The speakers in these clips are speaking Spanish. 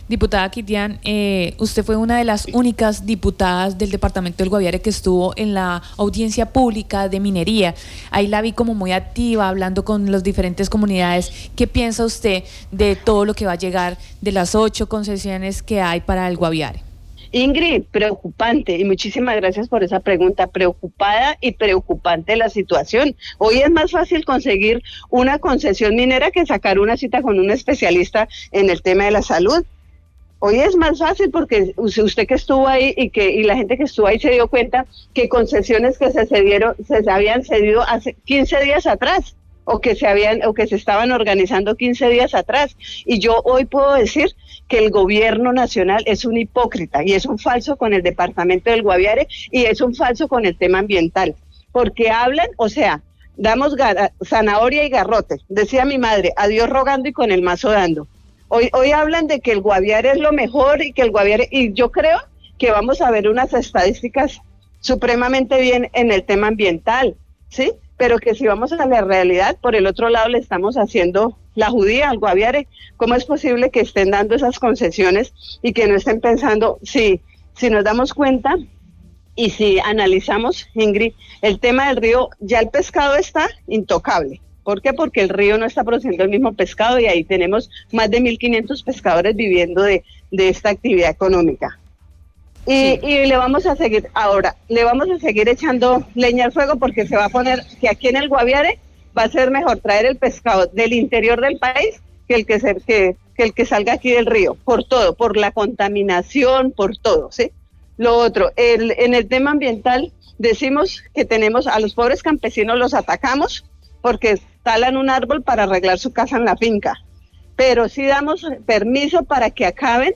Diputada Kitian, usted fue una de las únicas diputadas del departamento del Guaviare que estuvo en la audiencia pública de minería. Ahí la vi como muy activa, hablando con las diferentes comunidades. ¿Qué piensa usted de todo lo que va a llegar de las 8 concesiones que hay para el Guaviare? Ingrid, preocupante, y muchísimas gracias por esa pregunta. Preocupada y preocupante la situación. Hoy es más fácil conseguir una concesión minera que sacar una cita con un especialista en el tema de la salud. Hoy es más fácil porque usted que estuvo ahí y la gente que estuvo ahí se dio cuenta que concesiones que se habían cedido hace 15 días atrás o que se estaban organizando 15 días atrás. Y yo hoy puedo decir que el gobierno nacional es un hipócrita y es un falso con el departamento del Guaviare y es un falso con el tema ambiental, porque hablan, o sea, damos zanahoria y garrote, decía mi madre, a Dios rogando y con el mazo dando. Hoy hablan de que el Guaviare es lo mejor y que el Guaviare, y yo creo que vamos a ver unas estadísticas supremamente bien en el tema ambiental, ¿sí? Pero que si vamos a la realidad, por el otro lado le estamos haciendo la judía al Guaviare. ¿Cómo es posible que estén dando esas concesiones y que no estén pensando, si nos damos cuenta y si analizamos, Ingrid, el tema del río, ya el pescado está intocable? ¿Por qué? Porque el río no está produciendo el mismo pescado y ahí tenemos más de 1.500 pescadores viviendo de esta actividad económica. Y le vamos a seguir echando leña al fuego porque se va a poner que aquí en el Guaviare va a ser mejor traer el pescado del interior del país que el que salga aquí del río, por todo, por la contaminación, por todo, ¿sí? Lo otro, en el tema ambiental decimos que tenemos a los pobres campesinos, los atacamos porque talan un árbol para arreglar su casa en la finca, pero sí damos permiso para que acaben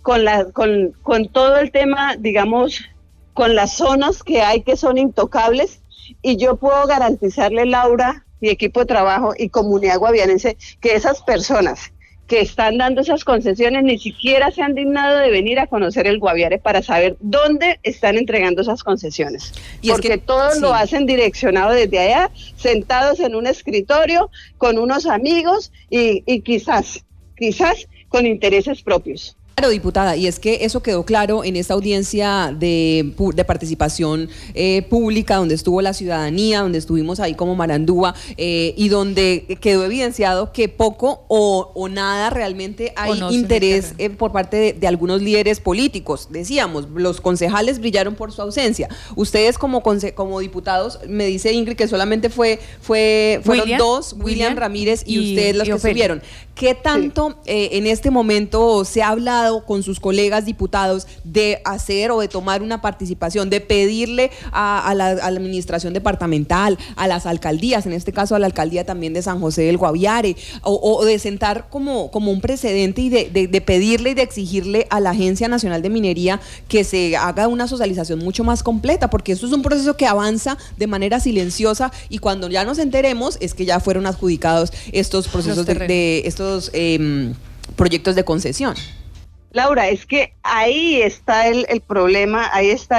con todo el tema, digamos, con las zonas que hay que son intocables, y yo puedo garantizarle, Laura, y equipo de trabajo y comunidad guaviarense, que esas personas que están dando esas concesiones ni siquiera se han dignado de venir a conocer el Guaviare para saber dónde están entregando esas concesiones. Y porque todos lo hacen direccionado desde allá, sentados en un escritorio, con unos amigos y quizás con intereses propios. Claro, diputada, y es que eso quedó claro en esta audiencia de participación pública, donde estuvo la ciudadanía, donde estuvimos ahí como Marandúa, y donde quedó evidenciado que poco o nada realmente hay interés por parte de algunos líderes políticos. Decíamos, los concejales brillaron por su ausencia. Ustedes como diputados, me dice Ingrid que solamente fueron dos, William Ramírez y ustedes los que estuvieron. ¿Qué tanto en este momento se ha hablado con sus colegas diputados de hacer o de tomar una participación, de pedirle a la administración departamental, a las alcaldías, en este caso a la alcaldía también de San José del Guaviare, o de sentar como un precedente y de pedirle y de exigirle a la Agencia Nacional de Minería que se haga una socialización mucho más completa, porque esto es un proceso que avanza de manera silenciosa y cuando ya nos enteremos es que ya fueron adjudicados estos procesos de estos proyectos de concesión. Laura, es que ahí está el problema,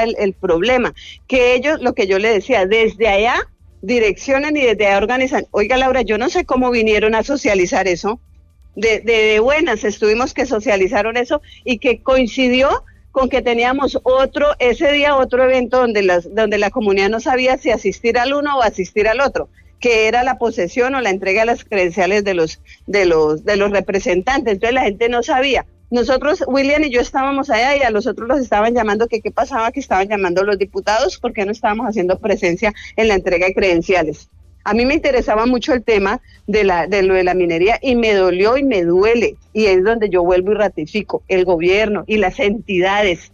que ellos, lo que yo le decía, desde allá direccionan y desde allá organizan. Oiga, Laura, yo no sé cómo vinieron a socializar eso, de buenas estuvimos que socializaron eso y que coincidió con que teníamos ese día otro evento donde la comunidad no sabía si asistir al uno o asistir al otro, que era la posesión o la entrega de las credenciales de los representantes. Entonces la gente no sabía. Nosotros, William y yo estábamos allá y a los otros los estaban llamando, que qué pasaba, que estaban llamando a los diputados porque no estábamos haciendo presencia en la entrega de credenciales. A mí me interesaba mucho el tema de lo de la minería y me dolió y me duele, y es donde yo vuelvo y ratifico, el gobierno y las entidades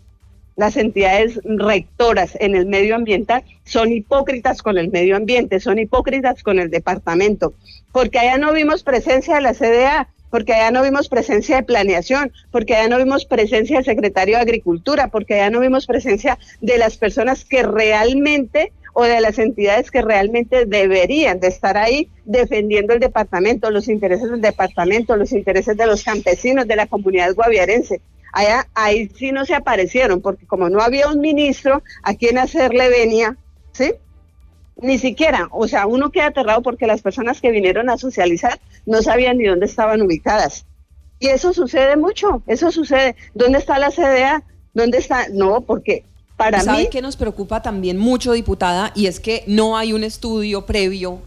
rectoras en el medio ambiental son hipócritas con el medio ambiente, son hipócritas con el departamento, porque allá no vimos presencia de la CDA, porque allá no vimos presencia de planeación, porque allá no vimos presencia del secretario de Agricultura, porque allá no vimos presencia de las personas que realmente, o de las entidades que realmente deberían de estar ahí defendiendo el departamento, los intereses del departamento, los intereses de los campesinos, de la comunidad guaviarense. Ahí sí no se aparecieron, porque como no había un ministro a quien hacerle venia, ¿sí? Ni siquiera, o sea, uno queda aterrado porque las personas que vinieron a socializar no sabían ni dónde estaban ubicadas. Y eso sucede mucho, eso sucede. ¿Dónde está la CDA? ¿Dónde está? No, porque para mí... ¿Sabe qué nos preocupa también mucho, diputada? Y es que no hay un estudio previo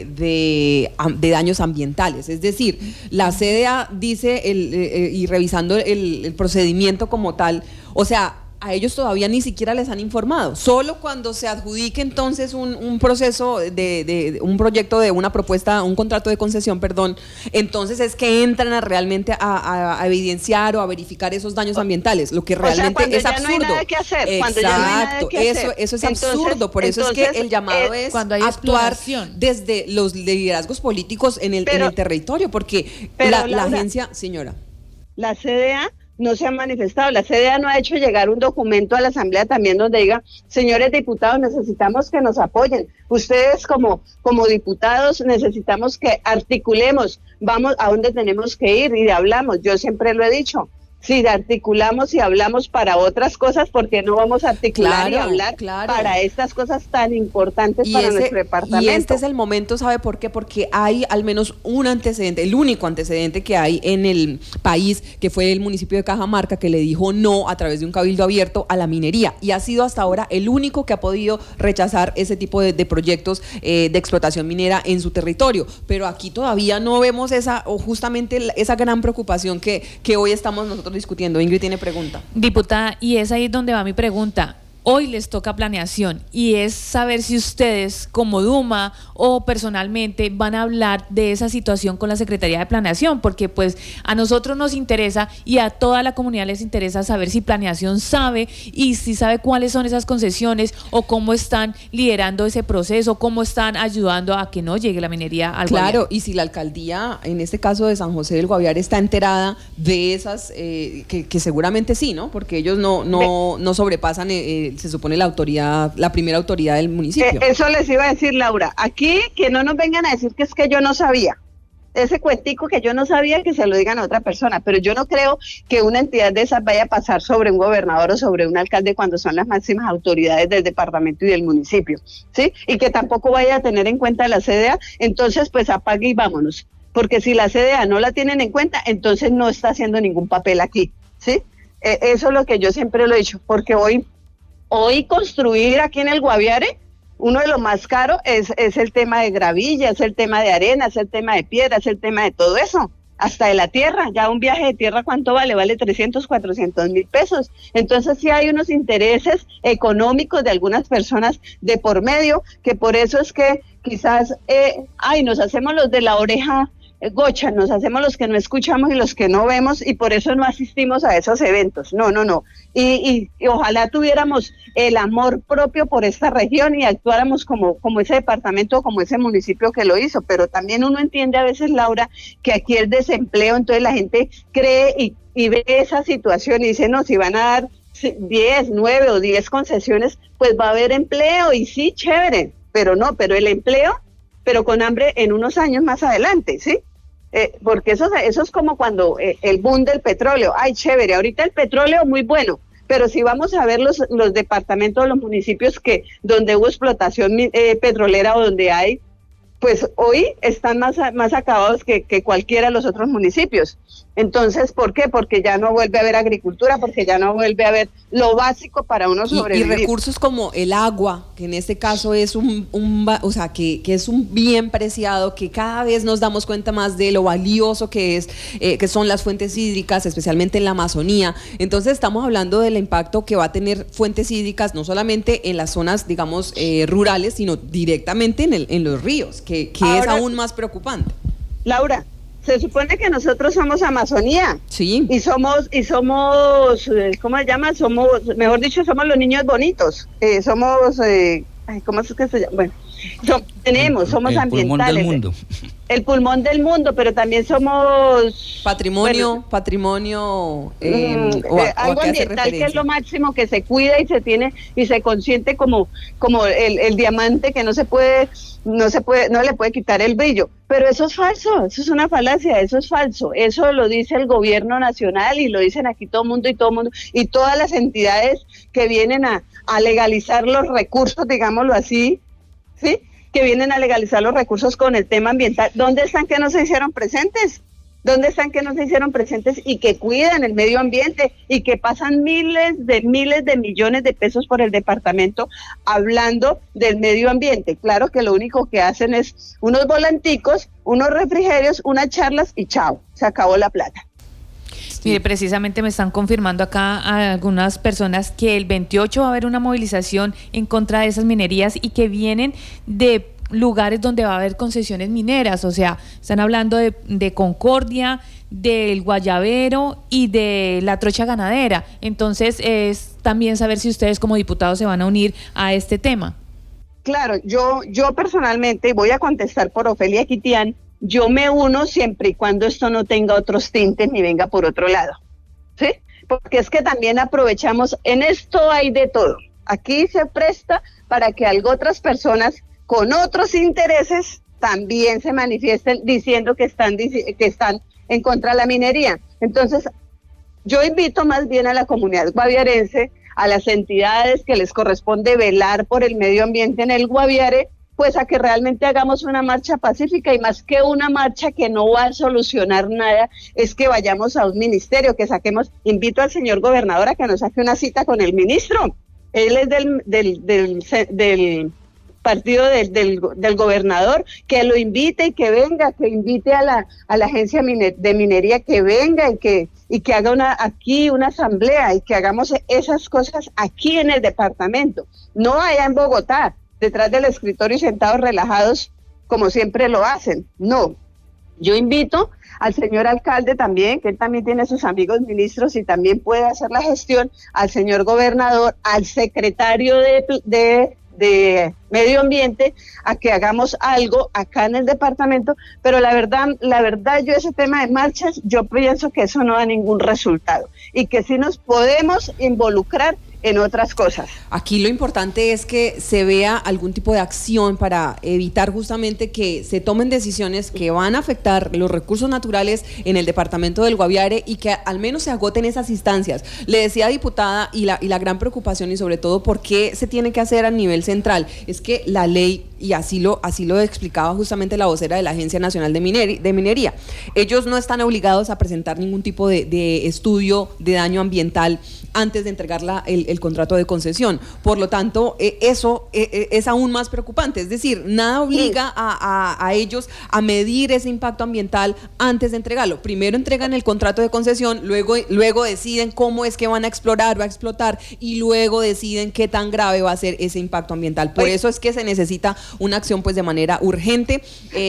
de daños ambientales. Es decir, la CDA dice, y revisando el procedimiento como tal, o sea, a ellos todavía ni siquiera les han informado. Solo cuando se adjudique entonces un proceso de un proyecto de una propuesta, un contrato de concesión, perdón, entonces es que entran realmente a evidenciar o a verificar esos daños ambientales, lo que realmente es absurdo. No hay nada que hacer, exacto, eso es absurdo, por eso es que el llamado es actuar desde los liderazgos políticos en el territorio, porque la agencia, señora. La CDA no se ha manifestado, la CDA no ha hecho llegar un documento a la Asamblea también donde diga, señores diputados, necesitamos que nos apoyen, ustedes como diputados necesitamos que articulemos, vamos a dónde tenemos que ir y hablamos, yo siempre lo he dicho. Si articulamos y hablamos para otras cosas, ¿por qué no vamos a articular y hablar para estas cosas tan importantes para nuestro departamento? Y este es el momento, ¿sabe por qué? Porque hay al menos un antecedente, el único antecedente que hay en el país, que fue el municipio de Cajamarca, que le dijo no a través de un cabildo abierto a la minería, y ha sido hasta ahora el único que ha podido rechazar ese tipo de proyectos de explotación minera en su territorio. Pero aquí todavía no vemos justamente esa gran preocupación que hoy estamos nosotros discutiendo. Ingrid tiene pregunta. Diputada, y es ahí donde va mi pregunta. Hoy les toca planeación y es saber si ustedes como Duma o personalmente van a hablar de esa situación con la Secretaría de Planeación, porque pues a nosotros nos interesa y a toda la comunidad les interesa saber si Planeación sabe y si sabe cuáles son esas concesiones o cómo están liderando ese proceso, cómo están ayudando a que no llegue la minería al Guaviare. Claro, y si la alcaldía, en este caso de San José del Guaviare, está enterada de esas, que seguramente sí, ¿no? Porque ellos no sobrepasan se supone la primera autoridad del municipio. Eso les iba a decir, Laura. Aquí que no nos vengan a decir que es que yo no sabía. Ese cuentico que yo no sabía, que se lo digan a otra persona, pero yo no creo que una entidad de esas vaya a pasar sobre un gobernador o sobre un alcalde cuando son las máximas autoridades del departamento y del municipio, ¿sí? Y que tampoco vaya a tener en cuenta la CDA, entonces pues apague y vámonos, porque si la CDA no la tienen en cuenta, entonces no está haciendo ningún papel aquí, ¿sí? Eso es lo que yo siempre lo he dicho, porque hoy construir aquí en el Guaviare, uno de los más caros es el tema de gravilla, es el tema de arena, es el tema de piedra, es el tema de todo eso, hasta de la tierra. Ya un viaje de tierra, ¿cuánto vale? Vale 300, 400 mil pesos. Entonces sí hay unos intereses económicos de algunas personas de por medio, que por eso es que quizás, nos hacemos los de la oreja gocha, nos hacemos los que no escuchamos y los que no vemos, y por eso no asistimos a esos eventos. No. Y ojalá tuviéramos el amor propio por esta región y actuáramos como ese departamento, como ese municipio que lo hizo. Pero también uno entiende a veces, Laura, que aquí el desempleo, entonces la gente cree y ve esa situación y dice, no, si van a dar 10, 9 o 10 concesiones, pues va a haber empleo, y sí, chévere, pero el empleo, pero con hambre en unos años más adelante, ¿sí? Porque eso es como cuando el boom del petróleo, ay, chévere, ahorita el petróleo muy bueno, pero si vamos a ver los departamentos, los municipios donde hubo explotación petrolera o donde hay, pues hoy están más acabados que cualquiera de los otros municipios. Entonces, ¿por qué? Porque ya no vuelve a haber agricultura, porque ya no vuelve a haber lo básico para uno sobrevivir. Y recursos como el agua, que en este caso es que es un bien preciado, que cada vez nos damos cuenta más de lo valioso que es, que son las fuentes hídricas, especialmente en la Amazonía. Entonces estamos hablando del impacto que va a tener fuentes hídricas, no solamente en las zonas, digamos, rurales, sino directamente en los ríos, que ahora, es aún más preocupante. Laura, se supone que nosotros somos Amazonía. Sí. Y somos, ¿cómo se llama? Somos los niños bonitos. ¿Cómo es que se llama? Bueno, somos el ambientales. Pulmón del mundo. El pulmón del mundo, pero también somos... Patrimonio, algo ambiental, que es lo máximo, que se cuida y se tiene y se consiente como el diamante, que no le puede quitar el brillo. Pero eso es falso, eso es una falacia, eso es falso. Eso lo dice el gobierno nacional y lo dicen aquí todo mundo y todas las entidades que vienen a legalizar los recursos, digámoslo así, ¿sí? Que vienen a legalizar los recursos con el tema ambiental. ¿Dónde están que no se hicieron presentes? ¿Dónde están que no se hicieron presentes y que cuidan el medio ambiente y que pasan miles de millones de pesos por el departamento hablando del medio ambiente? Claro que lo único que hacen es unos volanticos, unos refrigerios, unas charlas y chao, se acabó la plata. Mire, precisamente me están confirmando acá a algunas personas que el 28 va a haber una movilización en contra de esas minerías y que vienen de lugares donde va a haber concesiones mineras, o sea, están hablando de Concordia, del Guayabero y de la trocha ganadera. Entonces, es también saber si ustedes como diputados se van a unir a este tema. Claro, yo personalmente voy a contestar por Ofelia Quitián. Yo me uno siempre y cuando esto no tenga otros tintes ni venga por otro lado, ¿sí? Porque es que también aprovechamos, en esto hay de todo. Aquí se presta para que otras personas con otros intereses también se manifiesten diciendo que están en contra de la minería. Entonces, yo invito más bien a la comunidad guaviarense, a las entidades que les corresponde velar por el medio ambiente en el Guaviare, pues a que realmente hagamos una marcha pacífica, y más que una marcha que no va a solucionar nada, es que vayamos a un ministerio, que saquemos, invito al señor gobernador a que nos saque una cita con el ministro. Él es del partido del gobernador, que lo invite y que venga, que invite a la agencia de minería que venga y que haga aquí una asamblea y que hagamos esas cosas aquí en el departamento, no allá en Bogotá, detrás del escritorio y sentados relajados como siempre lo hacen. No, yo invito al señor alcalde también, que él también tiene sus amigos ministros y también puede hacer la gestión, al señor gobernador, al secretario de Medio Ambiente, a que hagamos algo acá en el departamento, pero la verdad yo ese tema de marchas, yo pienso que eso no da ningún resultado y que sí nos podemos involucrar en otras cosas. Aquí lo importante es que se vea algún tipo de acción para evitar justamente que se tomen decisiones que van a afectar los recursos naturales en el departamento del Guaviare y que al menos se agoten esas instancias. Le decía, diputada, y la gran preocupación y sobre todo por qué se tiene que hacer a nivel central, es que la ley, y así lo explicaba justamente la vocera de la Agencia Nacional de Minería, ellos no están obligados a presentar ningún tipo de estudio de daño ambiental antes de entregar el contrato de concesión. Por lo tanto, eso es aún más preocupante. Es decir, nada obliga a ellos a medir ese impacto ambiental antes de entregarlo. Primero entregan el contrato de concesión, luego deciden cómo es que van a explorar o a explotar y luego deciden qué tan grave va a ser ese impacto ambiental. Por eso es que se necesita una acción pues de manera urgente,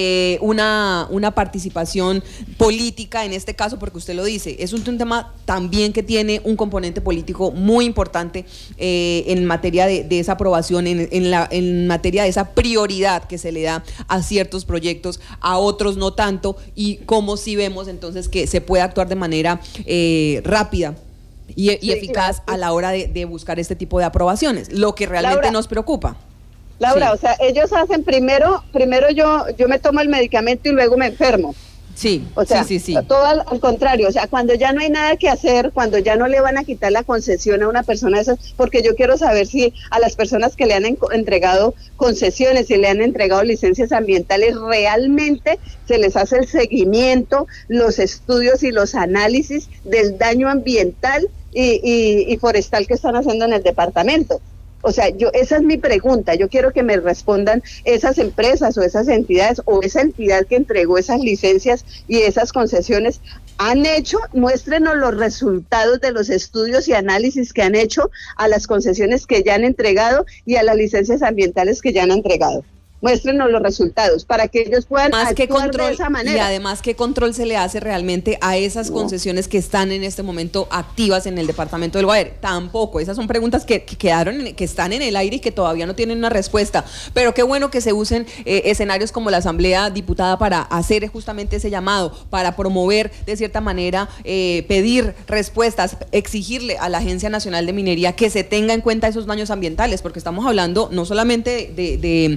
una participación política en este caso, porque usted lo dice, es un tema también que tiene un componente político muy importante en materia de esa aprobación, en materia de esa prioridad que se le da a ciertos proyectos, a otros no tanto, y cómo sí vemos entonces que se puede actuar de manera rápida y eficaz a la hora de buscar este tipo de aprobaciones, lo que realmente Laura, nos preocupa. Laura, Sí. o sea, ellos hacen primero yo me tomo el medicamento y luego me enfermo. Sí, O sea, sí. todo al contrario, o sea, cuando ya no hay nada que hacer, cuando ya no le van a quitar la concesión a una persona de esas, porque yo quiero saber si a las personas que le han entregado concesiones, si le han entregado licencias ambientales, realmente se les hace el seguimiento, los estudios y los análisis del daño ambiental y forestal que están haciendo en el departamento. O sea, esa es mi pregunta, yo quiero que me respondan esas empresas o esas entidades o esa entidad que entregó esas licencias y esas concesiones, muéstrenos los resultados de los estudios y análisis que han hecho a las concesiones que ya han entregado y a las licencias ambientales que ya han entregado. Muéstrenos los resultados para que ellos puedan actuar de esa manera. Y además, ¿qué control se le hace realmente a esas concesiones que están en este momento activas en el departamento del Guaviare? Tampoco, esas son preguntas que están en el aire y que todavía no tienen una respuesta, pero qué bueno que se usen escenarios como la Asamblea Diputada para hacer justamente ese llamado, para promover de cierta manera, pedir respuestas, exigirle a la Agencia Nacional de Minería que se tenga en cuenta esos daños ambientales, porque estamos hablando no solamente de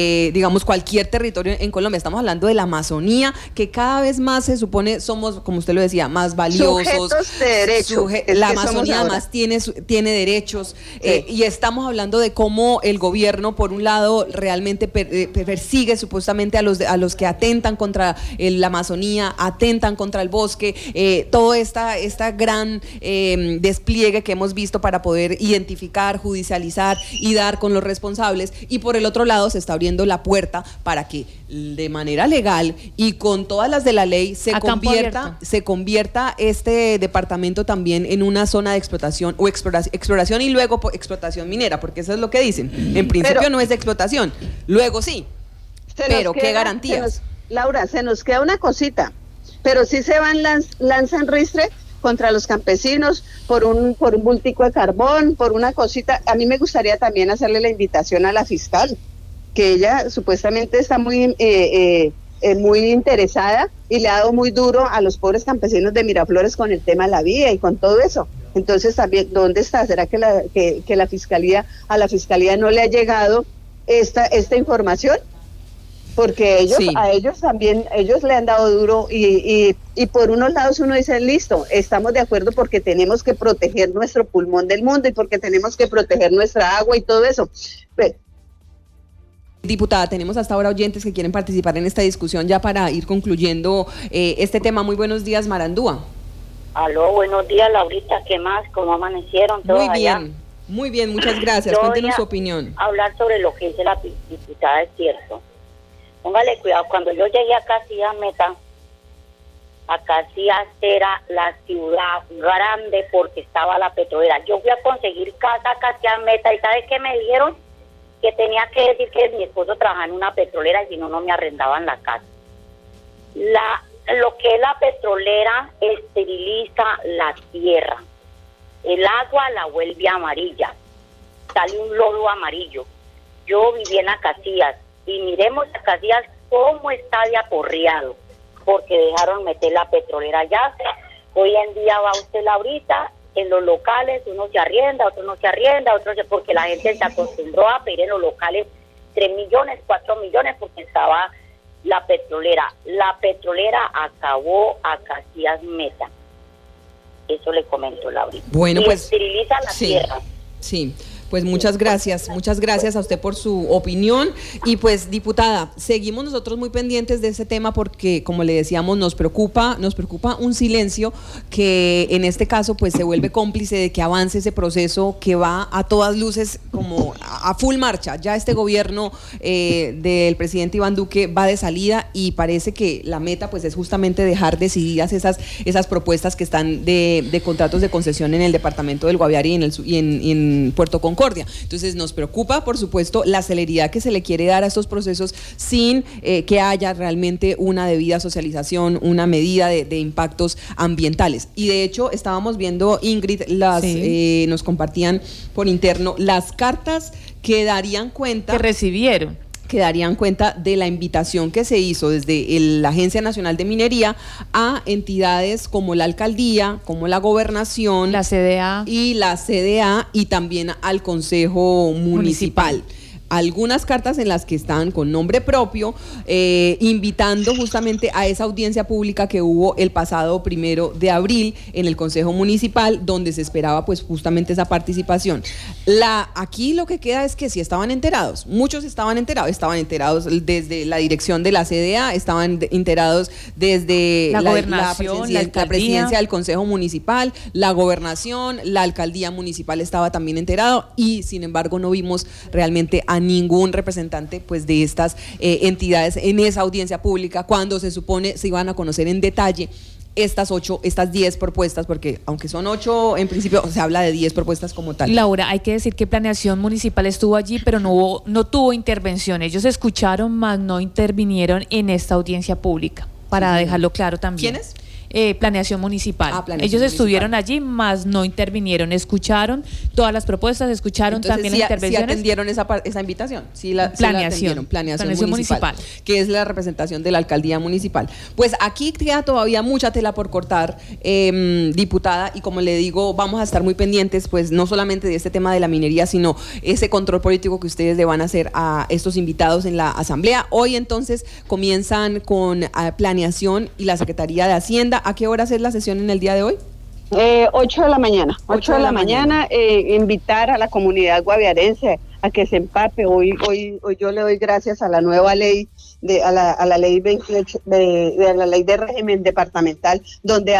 digamos, cualquier territorio en Colombia. Estamos hablando de la Amazonía, que cada vez más se supone somos, como usted lo decía, más valiosos. Sujetos de derecho. La Amazonía además tiene derechos, sí. Y estamos hablando de cómo el gobierno, por un lado, realmente persigue supuestamente a los que atentan contra la Amazonía, atentan contra el bosque, todo esta gran despliegue que hemos visto para poder identificar, judicializar y dar con los responsables, y por el otro lado se está abriendo la puerta para que de manera legal y con todas las de la ley se convierta este departamento también en una zona de explotación o exploración y luego explotación minera, porque eso es lo que dicen. En principio no es de explotación, luego sí, pero ¿qué garantías? Laura, se nos queda una cosita, pero sí se lanzan ristre contra los campesinos por un bultico de carbón, por una cosita. A mí me gustaría también hacerle la invitación a la fiscal, que ella supuestamente está muy interesada y le ha dado muy duro a los pobres campesinos de Miraflores con el tema de la vía y con todo eso. Entonces también, ¿dónde está? ¿Será que a la fiscalía no le ha llegado esta información? Porque a ellos también, ellos le han dado duro y por unos lados uno dice, listo, estamos de acuerdo porque tenemos que proteger nuestro pulmón del mundo y porque tenemos que proteger nuestra agua y todo eso. Diputada, tenemos hasta ahora oyentes que quieren participar en esta discusión ya para ir concluyendo este tema. Muy buenos días, Marandúa. Aló, buenos días, Laurita, ¿qué más? ¿Cómo amanecieron todos allá? Muy bien, muchas gracias. Cuéntenos su opinión. Hablar sobre lo que dice la diputada, es cierto. Póngale cuidado, cuando yo llegué a Casillas Meta, a Casillas era la ciudad grande porque estaba la petrolera. Yo fui a conseguir casa a Casillas Meta y ¿sabes qué me dijeron? Que tenía que decir que mi esposo trabajaba en una petrolera y si no, no me arrendaban la casa. Lo que es la petrolera esteriliza la tierra. El agua la vuelve amarilla. Sale un lodo amarillo. Yo viví en las Casillas y miremos a Casillas cómo está de aporreado porque dejaron meter la petrolera allá. Hoy en día va usted, Laurita, en los locales uno se arrienda, otro no se arrienda, porque la gente se acostumbró a pedir en los locales 3 millones, 4 millones porque estaba la petrolera. La petrolera acabó a Casillas Meta. Eso le comento, Laurita. Bueno, y pues esteriliza la tierra. Sí. Pues muchas gracias a usted por su opinión y pues diputada, seguimos nosotros muy pendientes de ese tema porque como le decíamos nos preocupa un silencio que en este caso pues se vuelve cómplice de que avance ese proceso que va a todas luces como a full marcha. Ya este gobierno del presidente Iván Duque va de salida y parece que la meta pues es justamente dejar decididas esas propuestas que están de contratos de concesión en el departamento del Guaviare y en Puerto Concordia. Entonces nos preocupa, por supuesto, la celeridad que se le quiere dar a estos procesos sin que haya realmente una debida socialización, una medida de impactos ambientales. Y de hecho estábamos viendo, Ingrid, nos compartían por interno las cartas que darían cuenta de la invitación que se hizo desde la Agencia Nacional de Minería a entidades como la Alcaldía, como la Gobernación, la CDA y también al Consejo Municipal. Algunas cartas en las que están con nombre propio, invitando justamente a esa audiencia pública que hubo el pasado 1 de abril en el Consejo Municipal, donde se esperaba pues justamente esa participación. Aquí lo que queda es que sí estaban enterados, muchos estaban enterados desde la dirección de la CDA, estaban enterados desde la Gobernación, la presidencia del Consejo Municipal, la Gobernación, la Alcaldía Municipal estaba también enterado y sin embargo no vimos realmente a ningún representante pues de estas entidades en esa audiencia pública cuando se supone se iban a conocer en detalle estas 10 propuestas, porque aunque son 8 en principio se habla de 10 propuestas como tal. Laura, hay que decir que Planeación Municipal estuvo allí pero no tuvo intervención, ellos escucharon más no intervinieron en esta audiencia pública, para dejarlo claro también. ¿Quiénes? planeación municipal. Planeación Ellos estuvieron municipal. allí, más no intervinieron, escucharon todas las propuestas, escucharon Entonces, también sí, las intervenciones. sí atendieron esa invitación, sí la atendieron, planeación municipal, que es la representación de la alcaldía municipal. Pues aquí queda todavía mucha tela por cortar, diputada, y como le digo, vamos a estar muy pendientes, pues no solamente de este tema de la minería, sino ese control político que ustedes le van a hacer a estos invitados en la asamblea. Hoy entonces comienzan con planeación y la Secretaría de Hacienda. ¿A qué horas es la sesión en el día de hoy? 8 de la mañana. 8 de la mañana, invitar a la comunidad guaviarense a que se empape. Hoy yo le doy gracias a la nueva ley, a la ley 28, de la ley de régimen departamental, donde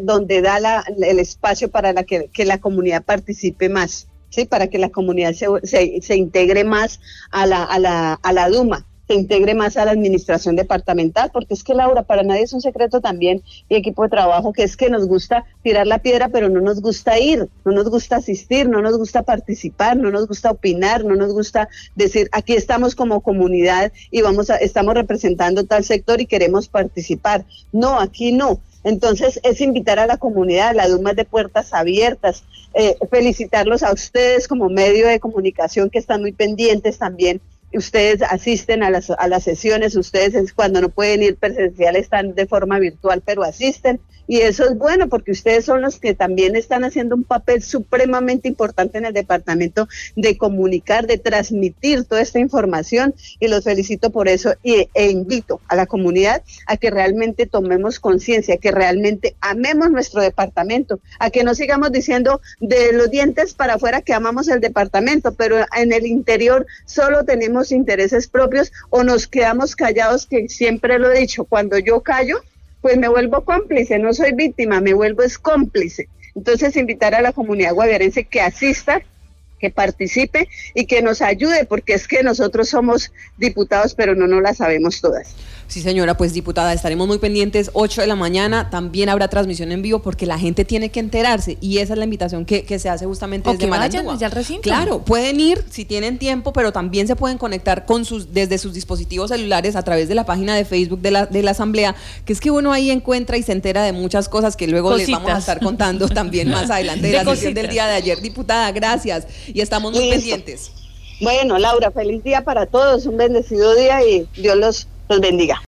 da el espacio para que la comunidad participe más, ¿sí? Para que la comunidad se integre más a la Duma, se integre más a la administración departamental, porque es que, Laura, para nadie es un secreto también, y equipo de trabajo, que es que nos gusta tirar la piedra, pero no nos gusta ir, no nos gusta asistir, no nos gusta participar, no nos gusta opinar, no nos gusta decir, aquí estamos como comunidad y estamos representando tal sector y queremos participar. No, aquí no. Entonces es invitar a la comunidad, la Duma es de puertas abiertas, felicitarlos a ustedes como medio de comunicación que están muy pendientes también. Ustedes asisten a las sesiones, ustedes cuando no pueden ir presencial están de forma virtual, pero asisten, y eso es bueno porque ustedes son los que también están haciendo un papel supremamente importante en el departamento de comunicar, de transmitir toda esta información, y los felicito por eso, e invito a la comunidad a que realmente tomemos conciencia, que realmente amemos nuestro departamento, a que no sigamos diciendo de los dientes para afuera que amamos el departamento, pero en el interior solo tenemos intereses propios o nos quedamos callados, que siempre lo he dicho, cuando yo callo, pues me vuelvo cómplice, no soy víctima, me vuelvo cómplice. Entonces invitar a la comunidad guaviarense que asista, que participe y que nos ayude, porque es que nosotros somos diputados, pero no las sabemos todas. Sí, señora, pues diputada, estaremos muy pendientes. 8 de la mañana, también habrá transmisión en vivo porque la gente tiene que enterarse, y esa es la invitación que se hace justamente desde Marandúa. Vayan ya al recinto. Claro, pueden ir si tienen tiempo, pero también se pueden conectar desde sus dispositivos celulares a través de la página de Facebook de la Asamblea, que es que uno ahí encuentra y se entera de muchas cosas que luego les vamos a estar contando también más adelante de la sesión del día de ayer. Diputada, gracias, y estamos muy pendientes. Bueno, Laura, feliz día para todos, un bendecido día y Dios los bendiga.